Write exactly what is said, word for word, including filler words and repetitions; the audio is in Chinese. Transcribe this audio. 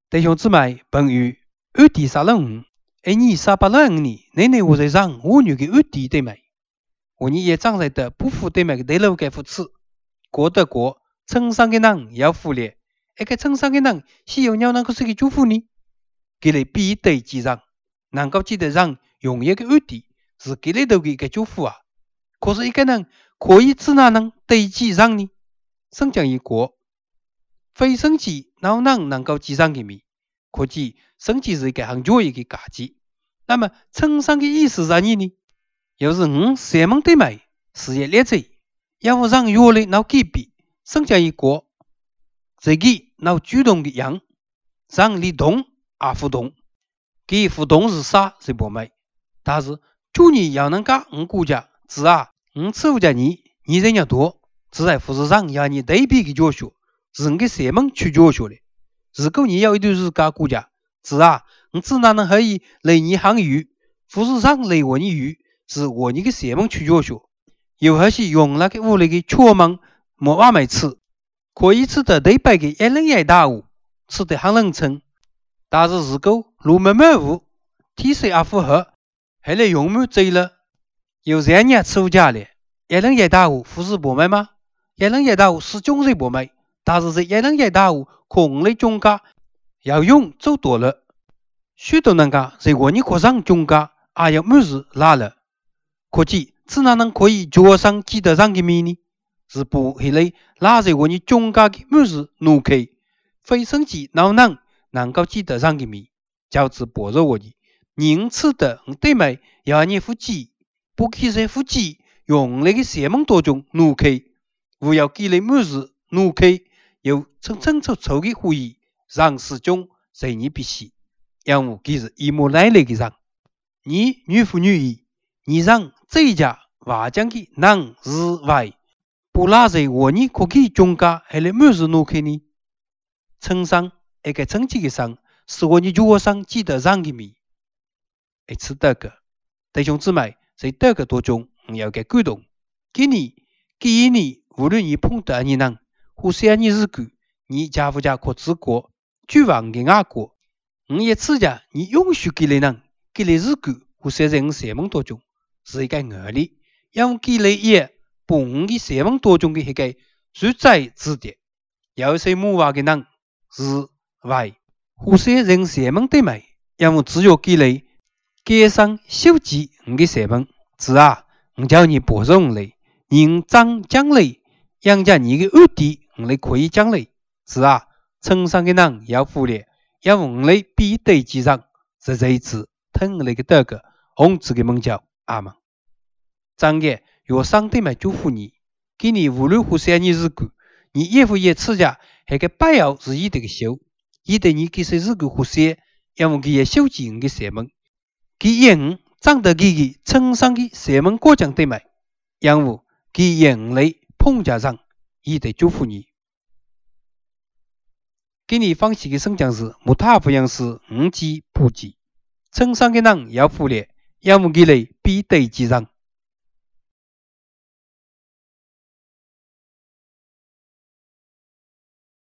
弟兄姊妹，朋友，安第三十五，一年三百六十五年，奶奶我在上我女的安第对妹，我你也长在的不服对妹的对路该扶持，过得过，称上的人要服烈，一个称上的人需要鸟能够是个祝福呢？佢哋必对记上，能够记得上用一个安第是佢哋头嘅一个祝福啊。可是一个人可以只哪能对记上呢？圣经一过。非生计哪能能够记上嘅咪？可知生计是一个很重要嘅价值。那么称上嘅意思是啥呢？又是五三门对妹事业列罪，要不让越来闹改变，生计一过，自己闹主动嘅样，让你动也互动，佢互动是啥是不美，但是主你要能噶五国家，只啊五次五家你你人要多，只在富士上要你对比嘅教学。是个三门去教学的，如果你要一段时间国家，是啊，你只哪能可以来你行语，富士上来我你语，是我你个三门去教学，又还是用那个屋里的敲门莫话没吃，可以吃的对白的一人一大屋，吃的很冷清，但是如果路没满屋，体色也符合，还来用满醉了，有三年吃不家了，一人一大屋富士不买吗？一人一大屋是中谁不买？但是在一人一大户，可五类中价要用走多了，许多人家在我你课上中价也要每日拉了，可见只哪能可以脚上记得上的米呢？是不系来拉在我你中价的每日努力，非生计哪能能够记得上的米，叫之薄弱我你，宁吃的对妹要你夫妻，不给谁夫妻用那个三门多种努力，不要给你每日努力。有层层出错的会议，让始终在你必须，因为其实一模来来的人，你女妇女意，你让这一家话讲的能是外，不拉在我你可以中间还来每日努力呢？称上一个成绩的上，是我你脚上记得上的米，一次得个，弟兄姊妹在得个当中要给感动，给你，给你，无论你碰到你人。或是你日久，你家父家可自过，绝望的外国，你也自家你允许给你人，给你日久，或是在你三门当中是一个恶劣，因为给你也不你的三门当中的一个实在之的，有些母话的人是外，或是在三门对面，因为只有给你加上修集你的三门，是啊，我叫你保守你，人长将来养家你的安定。你可以奖励，是啊，称上的人要服烈，因为你必对记上，是这一次疼你的德个，红子的梦叫阿门。张爷若上帝们祝福你，给你无论何三年日久，你也不也吃下，那个白药是一的个修，一的你给谁日久何些，因为佢也修集你的三门，佢也唔长得佢嘅称上的三门过奖对吗？因为佢也唔嚟碰加上，一的祝福你。给你放弃的圣讲是木塔福音是五级普及，称上的人要服烈，要么给你必对记上。